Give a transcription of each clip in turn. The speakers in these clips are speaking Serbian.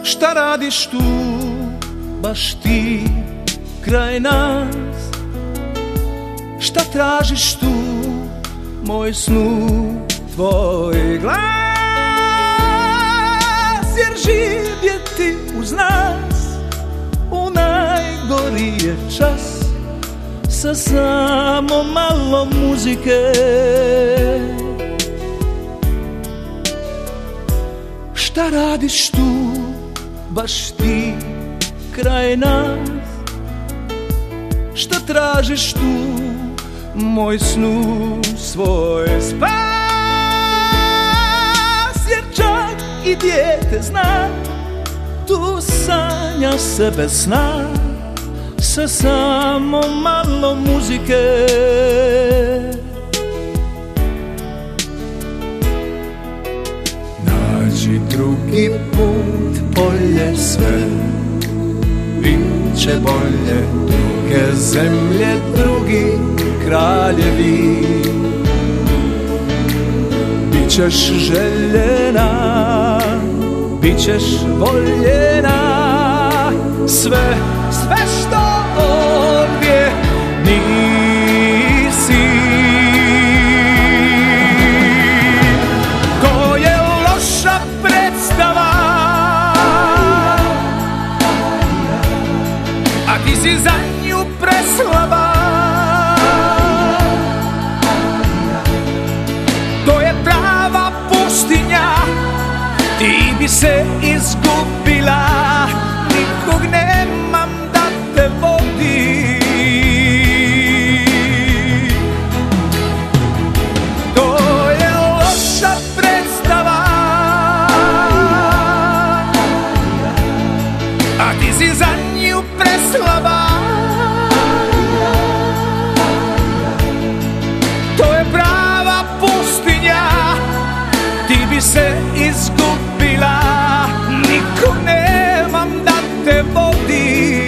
Šta radiš tu, baš ti, kraj nas? Šta tražiš tu, moj snu, tvoj glas? Jer živjeti uz nas u najgorije čas, sa samo malo muzike. Šta radiš tu, baš ti, kraj nas? Šta tražiš tu, moj snu, svoj spas? Jer čak i dijete zna, tu sanja se bez sna, sa samo malo muzike. Nađi drugi put, bolje sve, biće bolje, druge zemlje, drugi kraljevi. Bićeš željena, bićeš voljena, sve što ovdje nisi. To je loša predstava, a ti si za nju preslaba. To je prava pustinja, ti bi se izgubila, nikog nemam da te vodi. To je loša predstava, a ti si za nju preslaba. To je prava pustinja, ti bi se izgubila, nikog nemam da te vodi.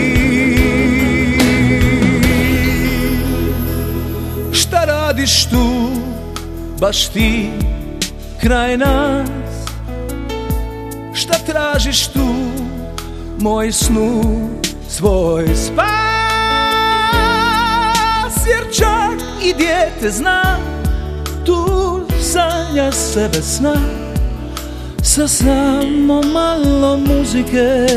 Šta radiš tu, baš ti, kraj nas? Šta tražiš tu, moj snu, svoj spas? Jer čak i dijete zna, tu sanja se bez sna, sa samo malo muzike.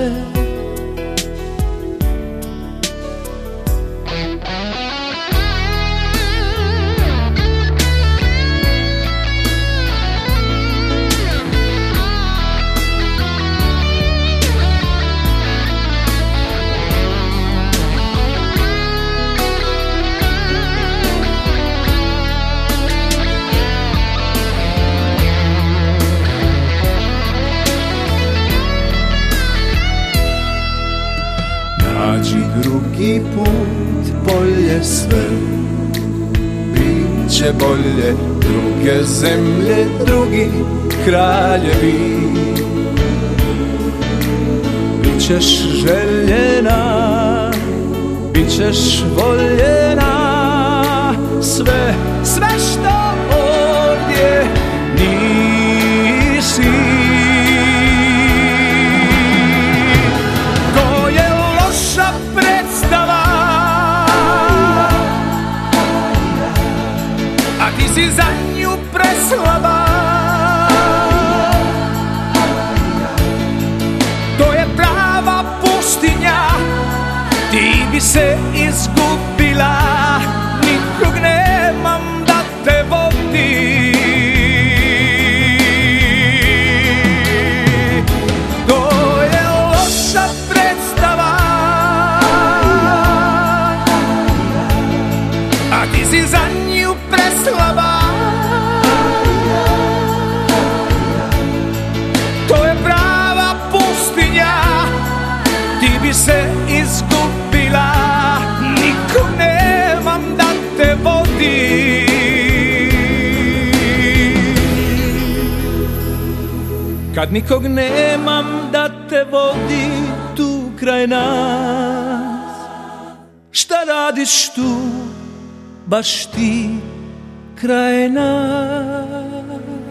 Nađi drugi put, bolje sve, biće bolje, druge zemlje, drugi kraljevi. Bićeš željena, bićeš voljena, sve što ovdje nisi. Si za nju preslaba, to je prava pustinja, ti bi se izgubila, nikog nemam da te vodi. To je loša predstava, a ti si za nju preslaba. To je prava pustinja, ti bi se izgubila, nikog nemam da te vodi. Kad nikog nemam da te vodi tu kraj nas, šta radiš tu, baš ti, kraj nas?